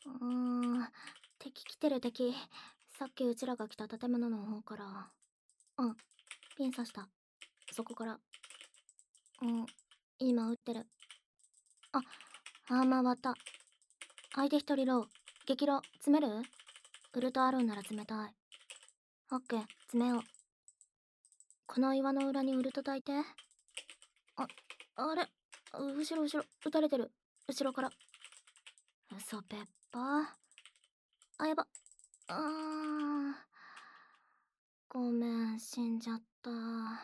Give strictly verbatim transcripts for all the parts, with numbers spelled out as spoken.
うーん、敵来てる敵。さっきうちらが来た建物の方から。うん、ピン刺した。そこから。うん、今撃ってる。あ、アーマー割った。相手一人ロー。激ロー、詰める？ウルトあるんなら冷たい。オッケー、詰めよう。この岩の裏にウルト焚いて。あ、あれ後ろ後ろ、撃たれてる。後ろから。嘘ペッパー。あ、やば。あー。ごめん、死んじゃった。は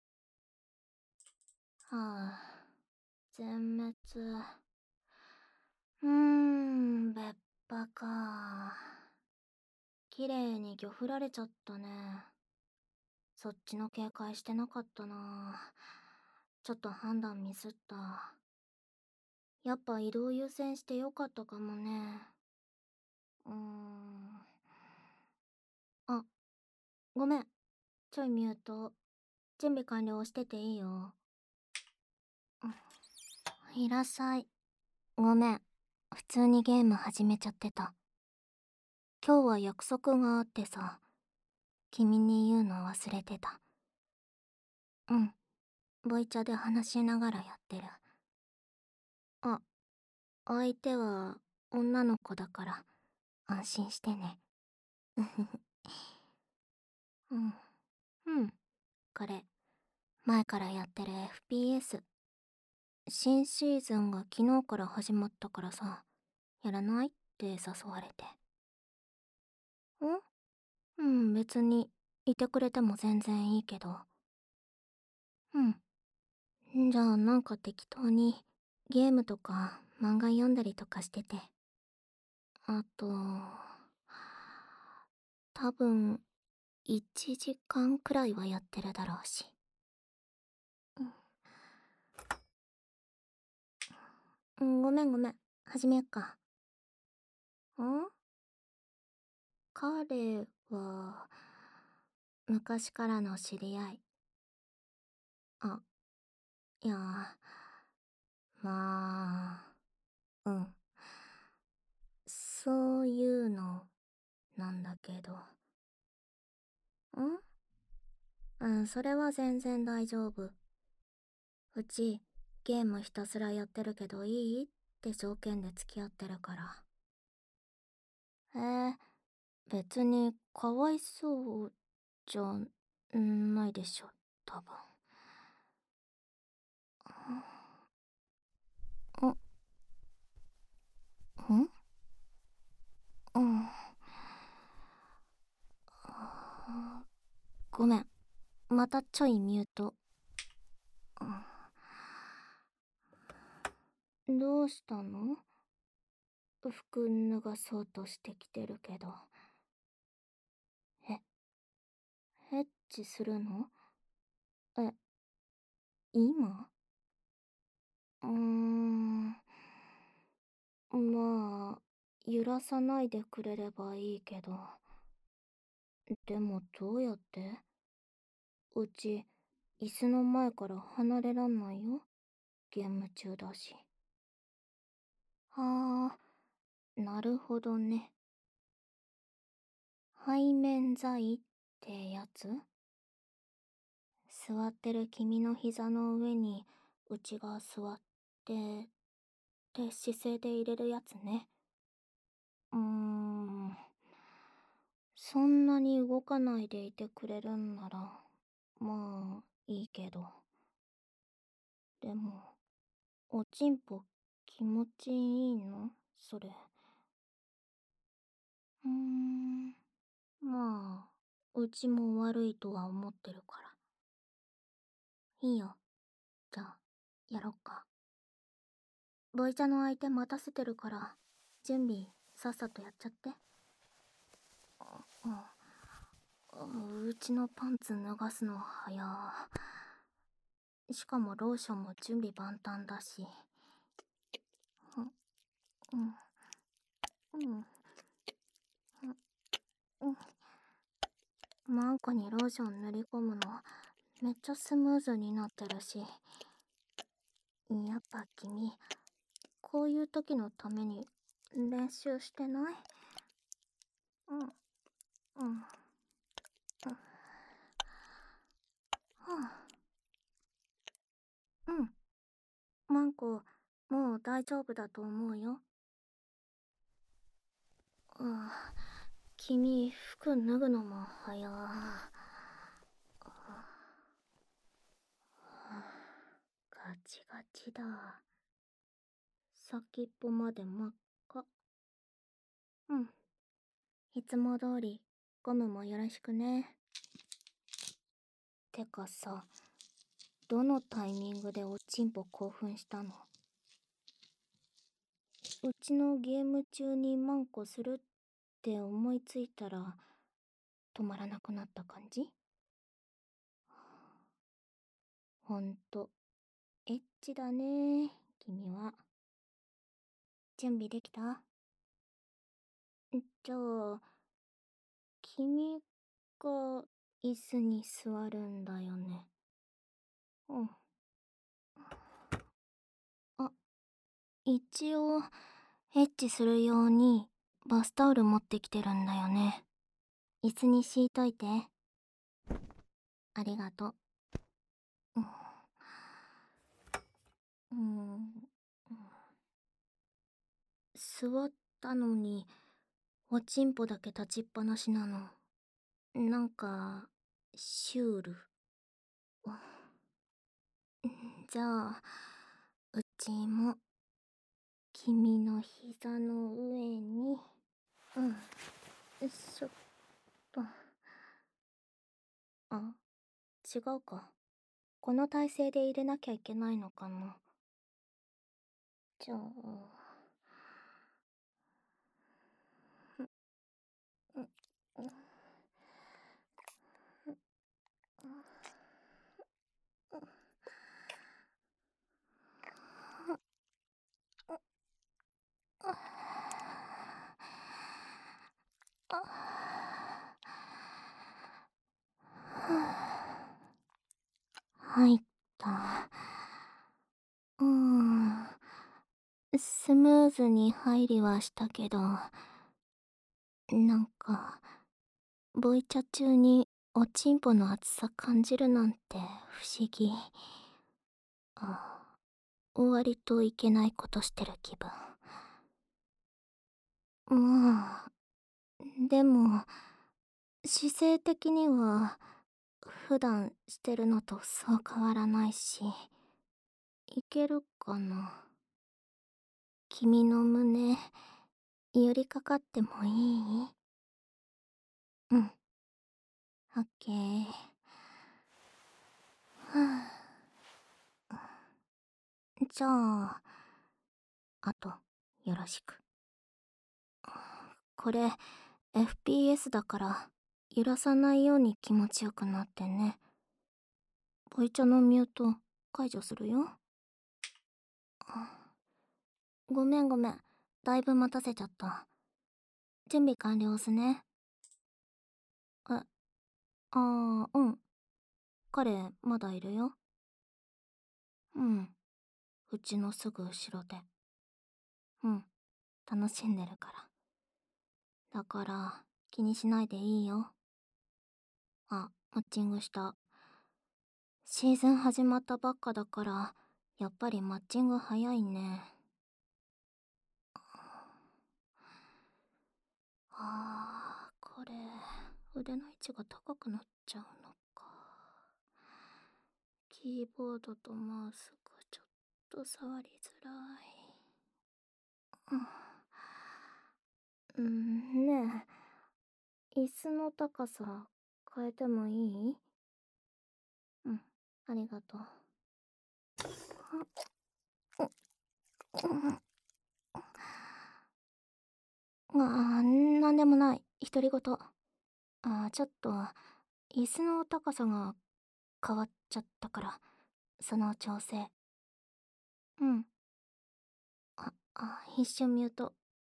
あ、全滅。うーん、別派か。綺麗に魚振られちゃったね。そっちの警戒してなかったな。ちょっと判断ミスった。やっぱ移動優先してよかったかもね。うーん。あ、ごめん。ちょいミュート。準備完了してていいよ。いらっしゃい。ごめん。普通にゲーム始めちゃってた。今日は約束があってさ。君に言うの忘れてた。うん。ボイチャで話しながらやってる。あ、相手は女の子だから安心してね。うふふ。うん。うん。これ、前からやってる エフピーエス。新シーズンが昨日から始まったからさ、やらないって誘われて。ん？うん、別に、いてくれても全然いいけど。うん。じゃあなんか適当に、ゲームとか漫画読んだりとかしてて。あと、多分、いちじかんくらいはやってるだろうし。うん、ごめんごめん。始めよっか。ん？彼は、昔からの知り合い。あ、いや、まあ、うん。そういうの、なんだけど。ん？うん、それは全然大丈夫。うち、ゲームひたすらやってるけどいいって条件で付き合ってるから。えー、別にかわいそうじゃないでしょ、多分。ん？ん？うん。ごめん。またちょいミュート。どうしたの？服脱がそうとしてきてるけど。え、ヘッチするの？え、今？うーん。まあ、揺らさないでくれればいいけど。でもどうやって？うち、椅子の前から離れらんないよ。ゲーム中だし。はあ、なるほどね。背面剤ってやつ？座ってる君の膝の上にうちが座ってって姿勢で入れるやつね。うーん。そんなに動かないでいてくれるんなら、まあ、いいけど。でも、おちんぽ気持ちいいの？それ。うーん。まあ、うちも悪いとは思ってるから。いいよ。じゃあ、やろっか。ボイチャの相手待たせてるから、準備さっさとやっちゃって。う、うちのパンツ脱がすの早。しかもローションも準備万端だし。うん、うん、うん、うん。マンコにローション塗り込むの、めっちゃスムーズになってるし。やっぱ君、こういう時のために練習してない？うん、うん、うん。はあ、うん。マンコ、もう大丈夫だと思うよ。ああ、君、服脱ぐのも早。ガチガチだ。先っぽまで真っ赤。うん。いつも通り、ゴムもよろしくね。てかさ、どのタイミングでおちんぽ興奮したの？うちのゲーム中にマンコするって思いついたら、止まらなくなった感じ？ほんと、エッチだね、君は。準備できた？じゃあ、君が椅子に座るんだよね。うん。あ、一応、エッチするようにバスタオル持ってきてるんだよね。椅子に敷いといて。ありがとう。うん。うん。座ったのに、おちんぽだけ立ちっぱなしなの。なんか、シュール。じゃあ、うちも、君の膝の上に、うん、よいしょっと。あ、違うか。この体勢で入れなきゃいけないのかな。じゃあ、うん、うん、入った。うーん。スムーズに入りはしたけど、なんか、ボイチャ中におちんぽの熱さ感じるなんて不思議。あ、割といけないことしてる気分。まあ、でも、姿勢的には、普段してるのとそう変わらないし、いけるかな。君の胸、寄りかかってもいい？うん。オッケー。はあ、じゃあ、あと、よろしく。これ、エフピーエス だから、揺らさないように気持ちよくなってね。ボイチャのミュート、解除するよ。ごめんごめん。だいぶ待たせちゃった。準備完了っすね。え、ああ、うん。彼、まだいるよ。うん。うちのすぐ後ろで。うん。楽しんでるから。だから、気にしないでいいよ。あ、マッチングした。シーズン始まったばっかだから、やっぱりマッチング早いね。あー、これ、腕の位置が高くなっちゃうのか。キーボードとマウスがちょっと触りづらい。うん、ねえ、椅子の高さ変えてもいい？うん、ありがとう。ああ、なんでもない。独り言。あー、ちょっと、椅子の高さが変わっちゃったから、その調整。うん。あ、あ、一瞬ミュート。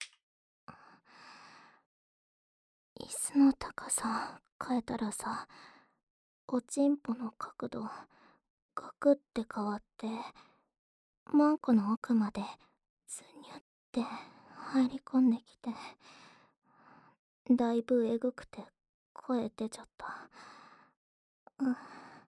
椅子の高さ変えたらさ、おちんぽの角度、ガクって変わって、マンコの奥まで、ズニュって入り込んできて、だいぶえぐくて声出ちゃった。うん、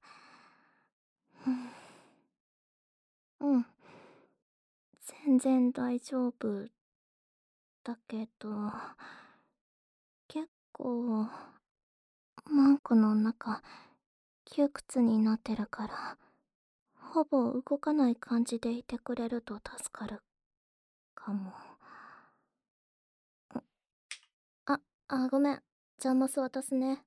うん、全然大丈夫だけど、結構マンコの中窮屈になってるから、ほぼ動かない感じでいてくれると助かるかも。あ、あ、ごめん。ジャンマス渡すね。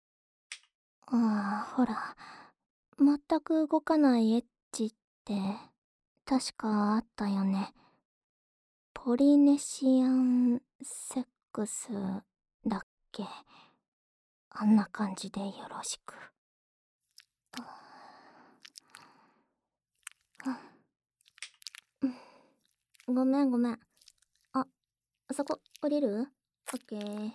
ああ、ほら、全く動かないエッチって、確かあったよね。ポリネシアンセックスだっけ。あんな感じでよろしく。ごめんごめん。あ、そこ降りる？オッケー。ん？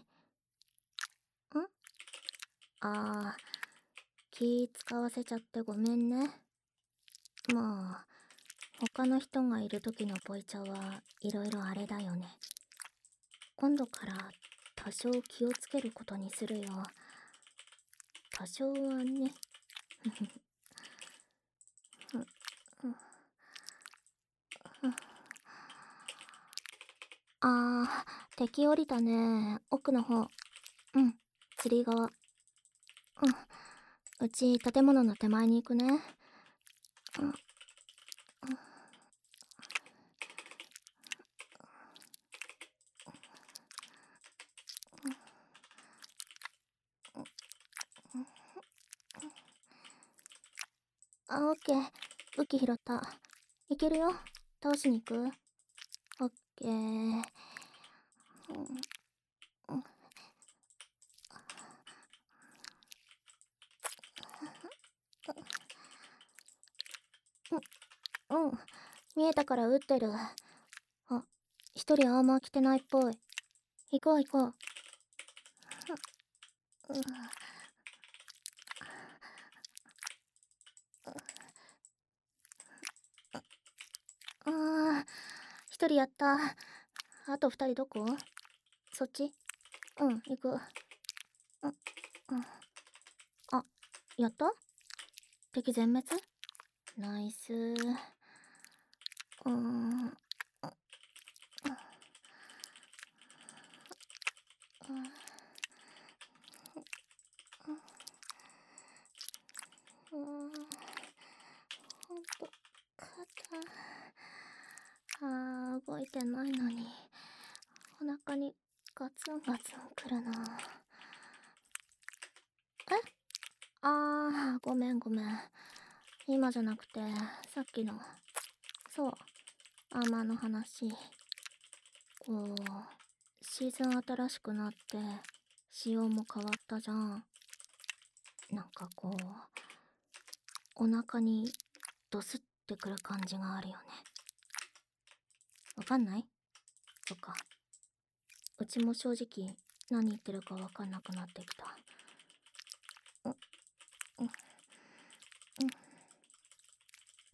あー、気使わせちゃってごめんね。まあ、他の人がいる時のポイチャはいろいろあれだよね。今度から多少気をつけることにするよ。多少はね。あー、敵降りたね。奥の方。うん、釣り側。うん。うち建物の手前に行くね。うん。あ、オッケー。武器拾った。いけるよ。倒しに行く？オッケー。うん。うん、うん。見えたから撃ってる。あ、一人アーマー着てないっぽい。行こう行こう。うん。あー、一人やった。あと二人どこ？そっち？うん、行く。うん、うん。あ、やった？敵全滅？ナイスー。うーん。うーん。ほんと、肩。あー、動いてないのに。お腹にガツンガツンくるな。え？あー、ごめんごめん。今じゃなくて、さっきの。そう、アーマーの話。こう、シーズン新しくなって、仕様も変わったじゃん。なんかこう、お腹にドスってくる感じがあるよね。わかんない？そっか。うちも正直、何言ってるかわかんなくなってきた。う、う、うん、うん。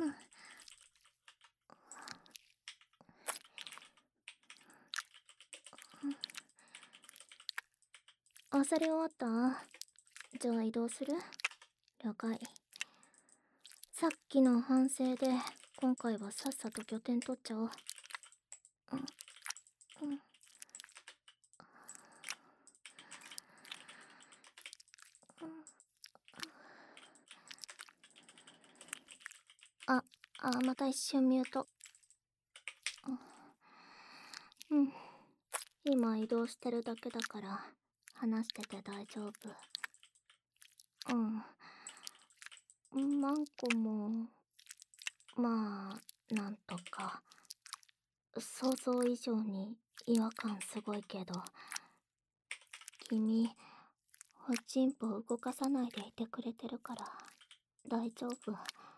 あさり終わった？じゃあ移動する？了解。さっきの反省で、今回はさっさと拠点取っちゃおう。うん、うん。あ、あ、また一瞬ミュート。うん。今移動してるだけだから、話してて大丈夫。うん。マンコも、まあ、なんとか。想像以上に違和感すごいけど、君、おちんぽ動かさないでいてくれてるから、大丈夫。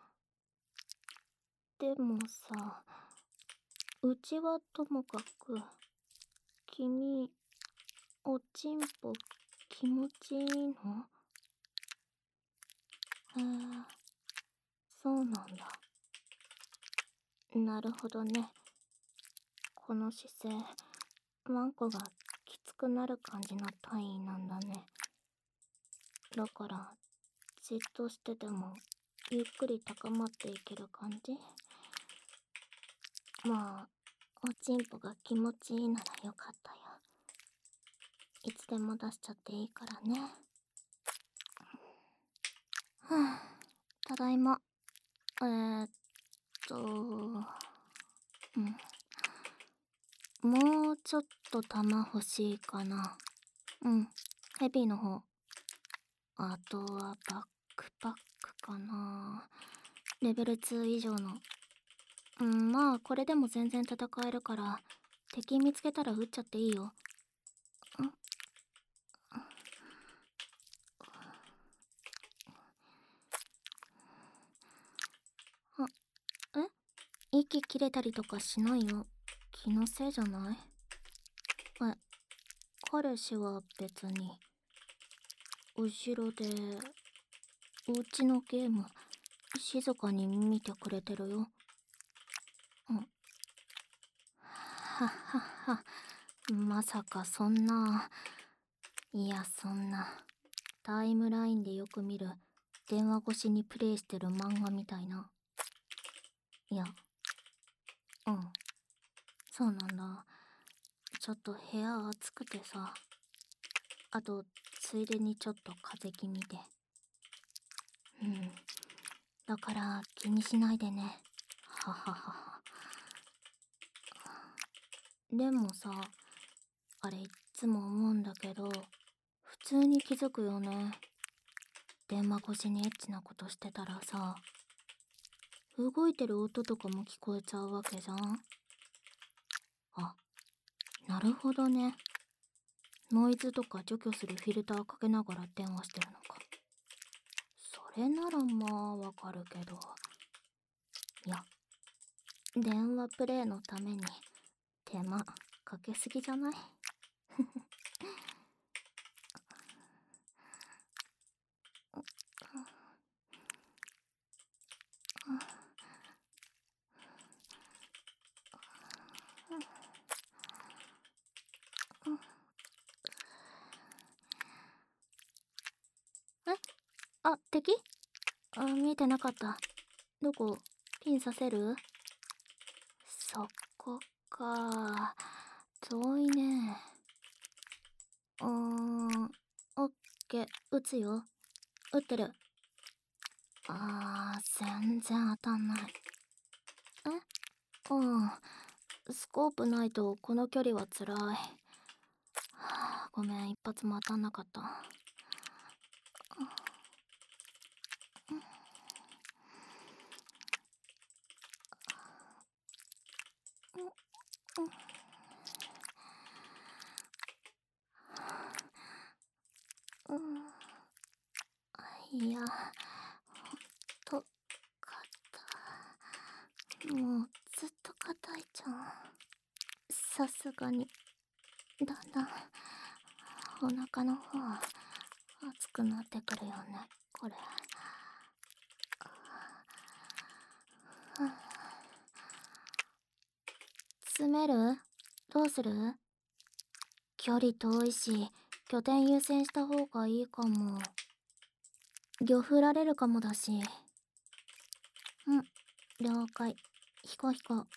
でもさ、うちはともかく、君、おちんぽ気持ちいいの？へえ、そうなんだ。なるほどね。この姿勢、 ワンコがきつくなる感じの体位なんだね。だからじっとしててもゆっくり高まっていける感じ。まあおちんぽが気持ちいいならよかったよ。いつでも出しちゃっていいからね。はあ、ただいま。えー、っとうんもうちょっと玉欲しいかな。うん、ヘビーの方。あとはバックパックかな。レベルツー以上の。うん、まあこれでも全然戦えるから敵見つけたら撃っちゃっていいよ。んあ、え息切れたりとかしないよ。気のせいじゃない？え、彼氏は別に。後ろでうちのゲーム静かに見てくれてるよ。うん。はっはっは。まさかそんな。いやそんなタイムラインでよく見る電話越しにプレイしてる漫画みたいな。いや、うん、そうなんだ。ちょっと部屋暑くてさ。あとついでにちょっと風邪気味で。うん、だから気にしないでね。はははは。でもさ、あれいっつも思うんだけど、普通に気づくよね。電話越しにエッチなことしてたらさ、動いてる音とかも聞こえちゃうわけじゃん。あ、なるほどね。ノイズとか除去するフィルターかけながら電話してるのか。それならまあわかるけど。いや、電話プレイのために手間かけすぎじゃない？え？あ、敵？あ、見えてなかった。どこ？ピンさせる？そこか。遠いね。うーん、オッケー、撃つよ。撃ってる。あー、全然当たんない。え？うん。スコープないとこの距離は辛い。はあ、ごめん、一発も当たんなかった。うん。いや、ほんと、肩。もうずっと硬いじゃん。さすがに、だんだん、お腹の方、熱くなってくるよね、これ。詰める？どうする？距離遠いし、拠点優先した方がいいかも。魚振られるかもだし。うん、了解。ひこひこ。うん、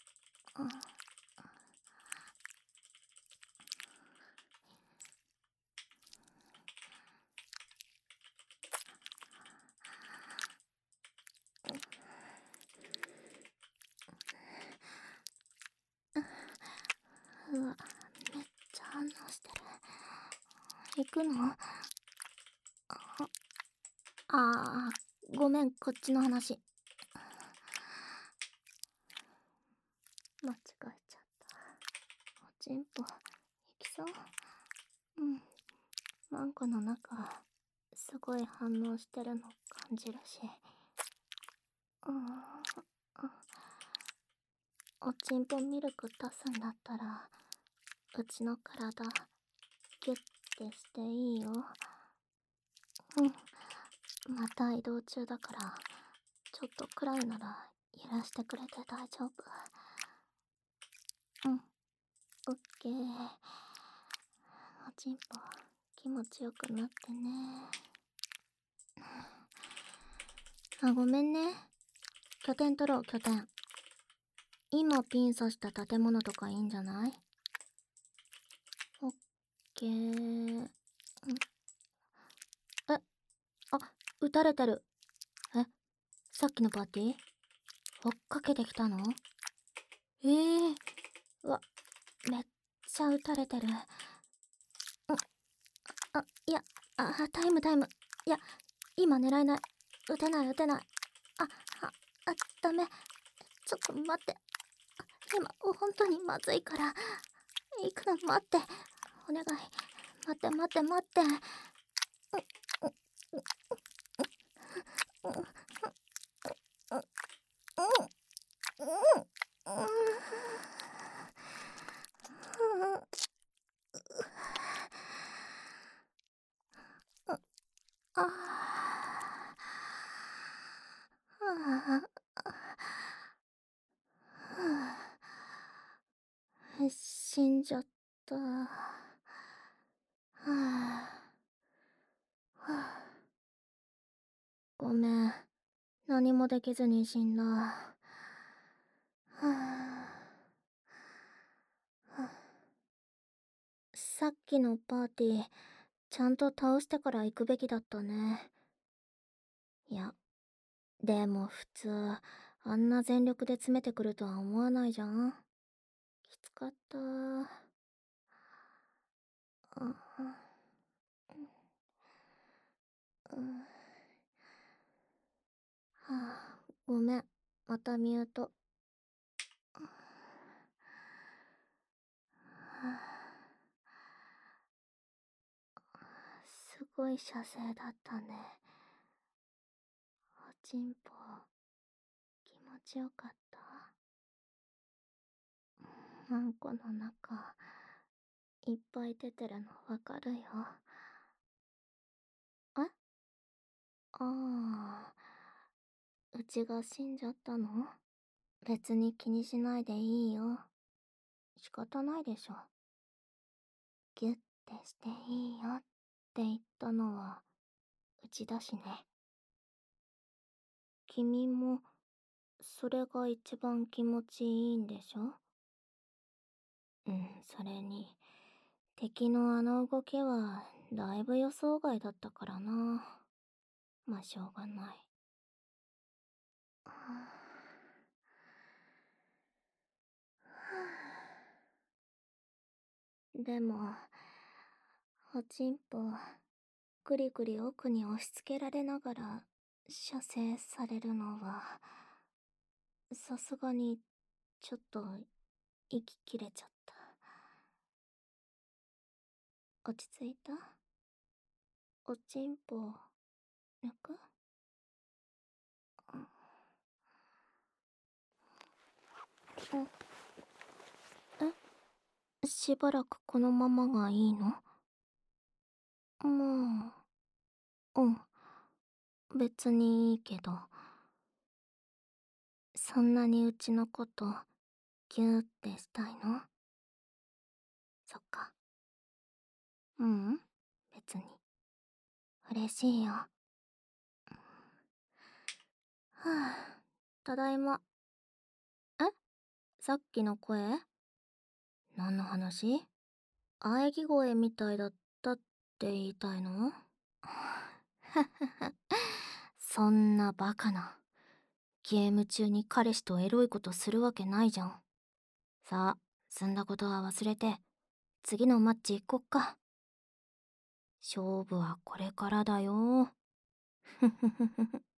うわ、めっちゃ反応してる。行くの？ああー、ごめん、こっちの話。間違えちゃった。おちんぽ、行きそう？うん。マンコの中、すごい反応してるの感じるし。うん。おちんぽミルク出すんだったら、うちの体、ギュッてしていいよ。うん。また移動中だから、ちょっとくらいなら、揺らしてくれて大丈夫。うん。 オッケー。おちんぽ気持ちよくなってね。あ、ごめんね。拠点取ろう、拠点。今ピン刺した建物とかいいんじゃない？オッケー。んえ、あ、撃たれてる。え、さっきのパーティー追っかけてきたの？ええー、うわ、めっちゃ撃たれてる。んあ、いや、あ、タイムタイム。いや、今狙えない。撃てない撃てない。あ、あ、あ、ダメ。ちょっと待って。今、本当にまずいから。行くの待って。お願い。待って待って待って。ああ、死んじゃった。はあ、ごめん。何もできずに死んだ。はあ、さっきのパーティー、ちゃんと倒してから行くべきだったね。いや、でも普通、あんな全力で詰めてくるとは思わないじゃん。きつかった。あ、うん、はあ、ごめん。またミュート。すごい射精だったね。おちんぽ、気持ちよかった。あんこの中、いっぱい出てるのわかるよ。え？ああ、うちが死んじゃったの？別に気にしないでいいよ。仕方ないでしょ。ギュッてしていいよって言ったのはうちだしね。君もそれが一番気持ちいいんでしょ？うん、それに敵のあの動きはだいぶ予想外だったからな。まあしょうがない。はあ、でもおちんぽぐりぐり奥に押し付けられながら射精されるのはさすがにちょっと息切れちゃった。落ち着いた？おちんぽ抜く？え、しばらくこのままがいいの？まあ、うん、別にいいけど。そんなにうちのことギューってしたいの？そっか。ううん、別に。嬉しいよ。はあ、ただいま。え？さっきの声？何の話？喘ぎ声みたいだったって言いたいの？そんなバカな。ゲーム中に彼氏とエロいことするわけないじゃん。さあ、済んだことは忘れて、次のマッチ行こっか。勝負はこれからだよ。ふふふふふ。